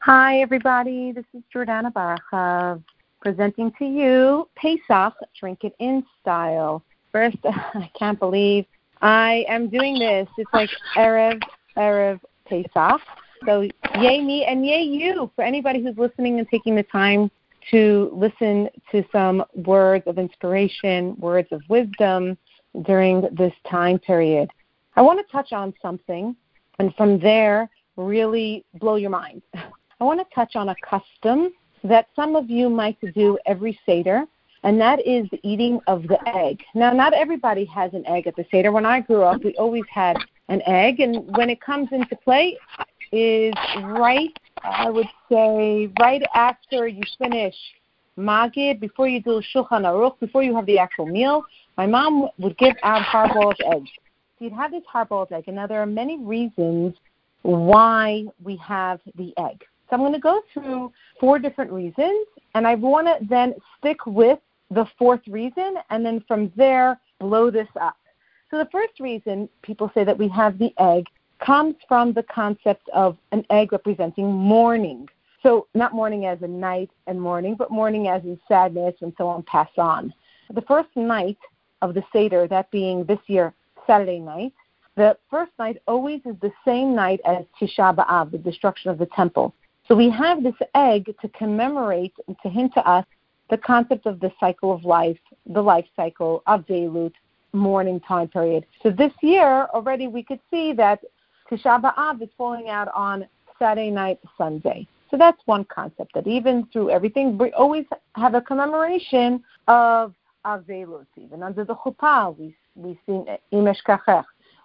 Hi, everybody. This is Jordana Barachav presenting to you Pesach, Drink It In style. First, I can't believe I am doing this. It's like Erev Pesach. So yay me and yay you for anybody who's listening and taking the time to listen to some words of inspiration, words of wisdom during this time period. I want to touch on something, and from there, really blow your mind. I want to touch on a custom that some of you might do every Seder, and that is the eating of the egg. Now, not everybody has an egg at the Seder. When I grew up, we always had an egg, and when it comes into play is right after you finish Magid, before you do Shulchan Aruch, before you have the actual meal, my mom would give out hard-boiled eggs. So you'd have this hard-boiled egg, and now there are many reasons why we have the egg. So I'm going to go through 4 different reasons, and I want to then stick with the 4th reason, and then from there, blow this up. So the first reason people say that we have the egg comes from the concept of an egg representing mourning. So not mourning as in night and mourning, but mourning as in sadness and so on, pass on. The first night of the Seder, that being this year Saturday night, the first night always is the same night as Tisha B'Av, the destruction of the temple. So we have this egg to commemorate and to hint to us the concept of the cycle of life, the life cycle of Avdeilut, mourning time period. So this year already we could see that Tisha B'Av is falling out on Saturday night, Sunday. So that's one concept, that even through everything, we always have a commemoration of Avdeilut. Even under the chuppah, we see Imesh Kachech.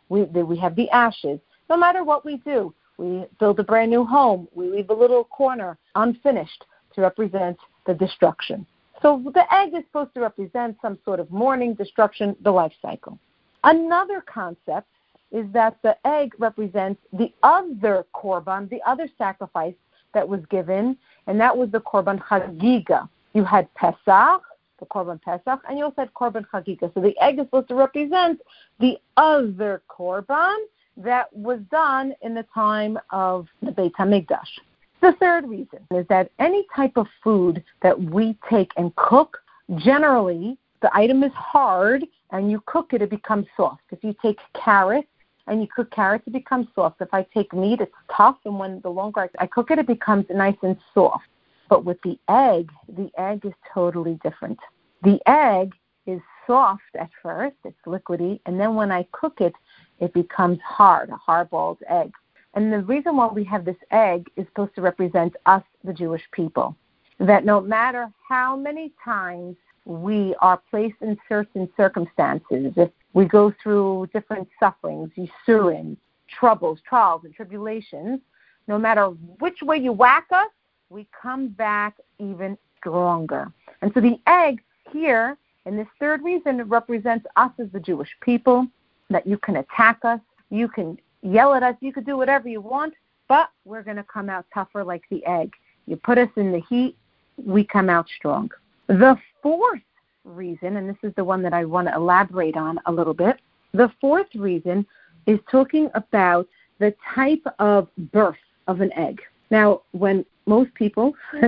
We have the ashes. No matter what we do, we build a brand new home. We leave a little corner unfinished to represent the destruction. So the egg is supposed to represent some sort of mourning, destruction, the life cycle. Another concept is that the egg represents the other korban, the other sacrifice that was given, and that was the korban chagiga. You had Pesach, the korban Pesach, and you also had korban chagiga. So the egg is supposed to represent the other korban that was done in the time of the Beit HaMikdash. The third reason is that any type of food that we take and cook, generally the item is hard, and you cook it, it becomes soft. If you take carrots and you cook carrots, it becomes soft. If I take meat, it's tough, and when the longer I cook it, it becomes nice and soft. But with the egg is totally different. The egg is soft at first, it's liquidy, and then when I cook it, it becomes hard, a hard-boiled egg. And the reason why we have this egg is supposed to represent us, the Jewish people, that no matter how many times we are placed in certain circumstances, if we go through different sufferings, yisurim, troubles, trials, and tribulations, no matter which way you whack us, we come back even stronger. And so the egg here, in this third reason, it represents us as the Jewish people, that you can attack us, you can yell at us, you can do whatever you want, but we're going to come out tougher like the egg. You put us in the heat, we come out strong. The 4th reason, and this is the one that I want to elaborate on a little bit, the 4th reason is talking about the type of birth of an egg. Now, when most people,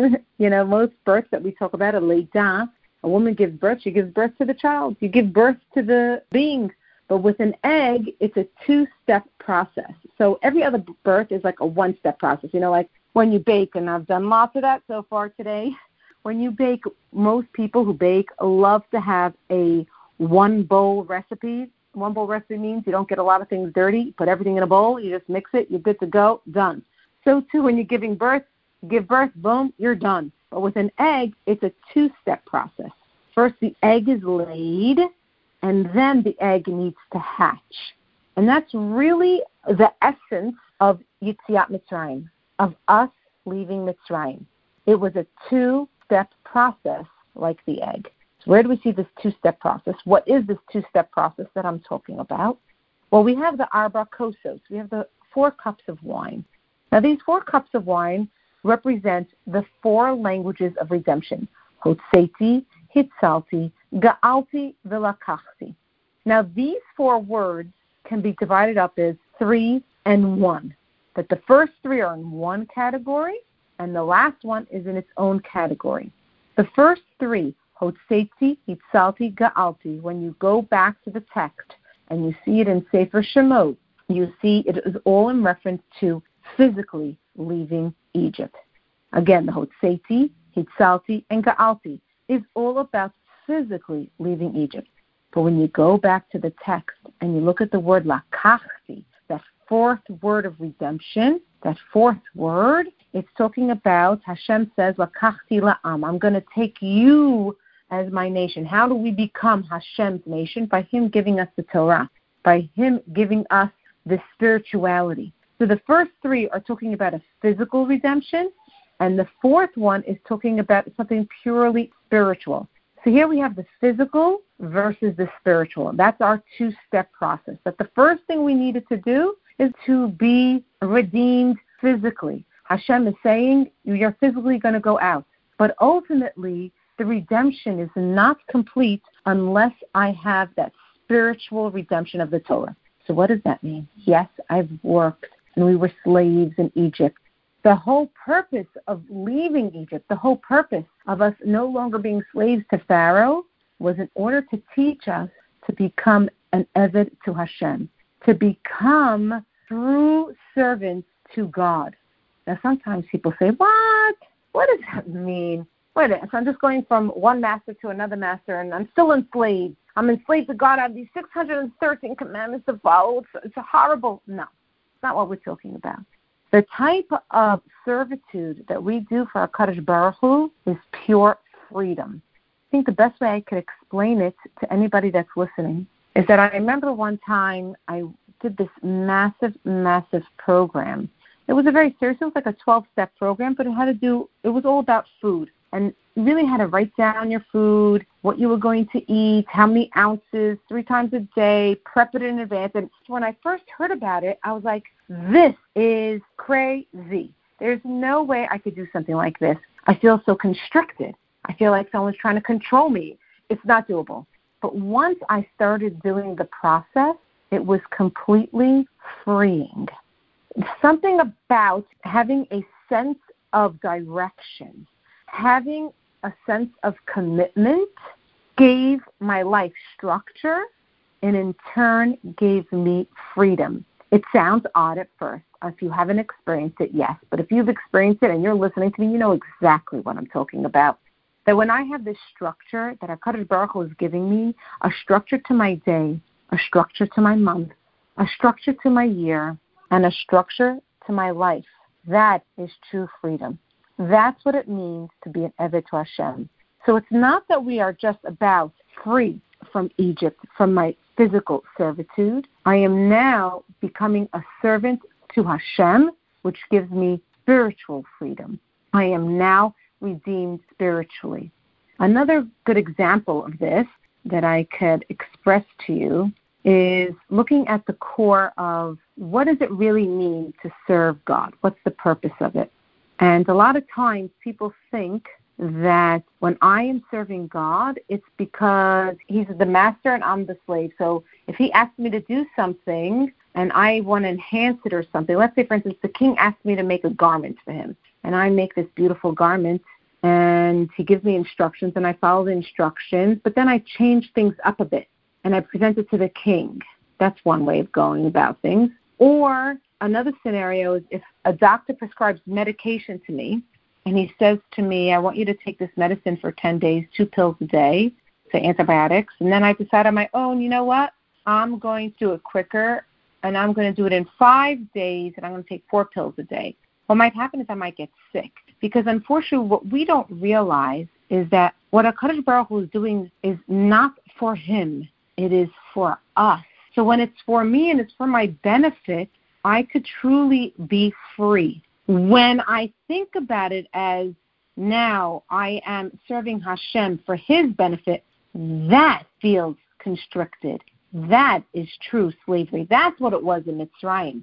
most births that we talk about, a leidah, a woman gives birth, she gives birth to the child. You give birth to the being. But with an egg, it's a 2-step process. So every other birth is like a 1-step process. Like when you bake, and I've done lots of that so far today. When you bake, most people who bake love to have a 1-bowl recipe. 1-bowl recipe means you don't get a lot of things dirty. Put everything in a bowl. You just mix it. You're good to go. Done. So, too, when you're giving birth, give birth, boom, you're done. But with an egg, it's a 2-step process. First, the egg is laid, and then the egg needs to hatch. And that's really the essence of Yetziat Mitzrayim, of us leaving Mitzrayim. It was a 2-step process like the egg. So where do we see this 2-step process? What is this 2-step process that I'm talking about? Well, we have the Arba Kosos. We have the 4 cups of wine. Now, these 4 cups of wine represent the 4 languages of redemption. Hotzeti, Hitzalti, Ga'alti, Vilakachti. Now, these 4 words can be divided up as 3 and 1. But the first 3 are in one category, And the last one is in its own category. The first three, Hotzeti, Hitzalti, Ga'alti, when you go back to the text and you see it in Sefer Shemot, you see it is all in reference to physically leaving Egypt. Again, the Hotzeti, Hitzalti, and Ga'alti is all about physically leaving Egypt. But when you go back to the text and you look at the word Lakachti, that fourth word of redemption, that fourth word, it's talking about, Hashem says, Lakachti la'am, I'm going to take you as my nation. How do we become Hashem's nation? By Him giving us the Torah, by Him giving us the spirituality. So the first three are talking about a physical redemption, and the fourth one is talking about something purely spiritual. So here we have the physical versus the spiritual. That's our two-step process. But the first thing we needed to do is to be redeemed physically. Hashem is saying, you're physically going to go out. But ultimately, the redemption is not complete unless I have that spiritual redemption of the Torah. So what does that mean? Yes, I've worked, and we were slaves in Egypt. The whole purpose of leaving Egypt, the whole purpose of us no longer being slaves to Pharaoh was in order to teach us to become an Eved to Hashem, to become true servants to God. Now, sometimes people say, what? What does that mean? Wait a minute, so I'm just going from one master to another master, and I'm still enslaved. I'm enslaved to God. I have these 613 commandments to follow. It's a horrible. No, it's not what we're talking about. The type of servitude that we do for HaKadosh Baruch Hu is pure freedom. I think the best way I could explain it to anybody that's listening is that I remember one time I did this massive program. It was a very serious, it was like a 12-step program, but it was all about food. And you really had to write down your food, what you were going to eat, how many ounces, 3 times a day, prep it in advance. And when I first heard about it, I was like, this is crazy. There's no way I could do something like this. I feel so constricted. I feel like someone's trying to control me. It's not doable. But once I started doing the process, it was completely freeing. Something about having a sense of direction, having a sense of commitment gave my life structure and in turn gave me freedom. It sounds odd at first. If you haven't experienced it, yes. But if you've experienced it and you're listening to me, you know exactly what I'm talking about. That when I have this structure that HaKadosh Baruch Hu is giving me, a structure to my day, a structure to my month, a structure to my year, and a structure to my life, that is true freedom. That's what it means to be an Eved to Hashem. So it's not that we are just about free from Egypt, from my physical servitude. I am now becoming a servant to Hashem, which gives me spiritual freedom. I am now redeemed spiritually. Another good example of this that I could express to you is looking at the core of what does it really mean to serve God? What's the purpose of it? And a lot of times people think that when I am serving God, it's because He's the master and I'm the slave. So if He asks me to do something and I want to enhance it or something, let's say, for instance, the king asked me to make a garment for him, and I make this beautiful garment, and he gives me instructions, and I follow the instructions, but then I change things up a bit, and I present it to the king. That's one way of going about things. Or another scenario is if a doctor prescribes medication to me, and he says to me, I want you to take this medicine for 10 days, 2 pills a day, say antibiotics, and then I decide on my own, you know what, I'm going to do it quicker, and I'm going to do it in 5 days, and I'm going to take 4 pills a day. What might happen is I might get sick, because unfortunately what we don't realize is that what HaKadosh Baruch Hu is doing is not for Him, it is for us. So when it's for me and it's for my benefit, I could truly be free. When I think about it as now I am serving Hashem for His benefit, that feels constricted. That is true slavery. That's what it was in Mitzrayim.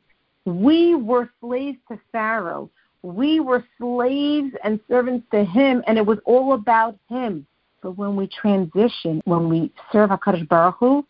We were slaves to Pharaoh. We were slaves and servants to him, and it was all about him. But when we transition, when we serve HaKadosh Baruch Hu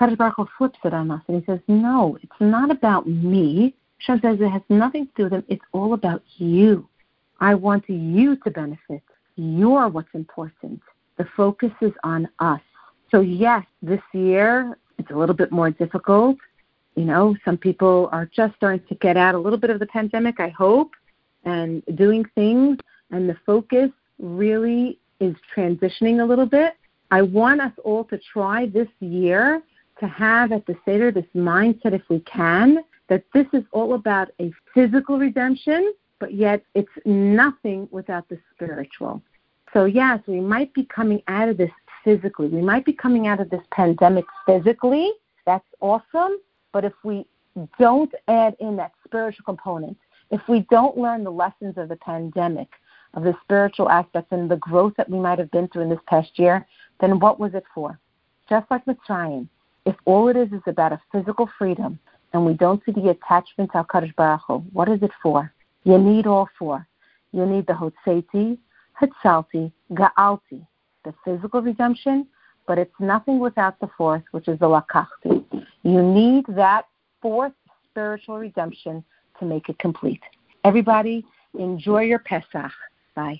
flips it on us, and he says, no, it's not about me. Hashem says it has nothing to do with him. It's all about you. I want you to benefit. You're what's important. The focus is on us. So yes, this year it's a little bit more difficult. Some people are just starting to get out a little bit of the pandemic, I hope, and doing things, and the focus really is transitioning a little bit. I want us all to try this year to have at the Seder this mindset, if we can, that this is all about a physical redemption, but yet it's nothing without the spiritual. So yes, we might be coming out of this physically. We might be coming out of this pandemic physically. That's awesome. But if we don't add in that spiritual component, if we don't learn the lessons of the pandemic, of the spiritual aspects and the growth that we might have been through in this past year, then what was it for? Just like Mitzrayim, if all it is about a physical freedom and we don't see the attachment to HaKadosh Baruch Hu, what is it for? You need all four. You need the Hotzeti, Hatzalti, Ga'alti, the physical redemption, but it's nothing without the fourth, which is the Lakachti. You need that fourth spiritual redemption to make it complete. Everybody, enjoy your Pesach. Bye.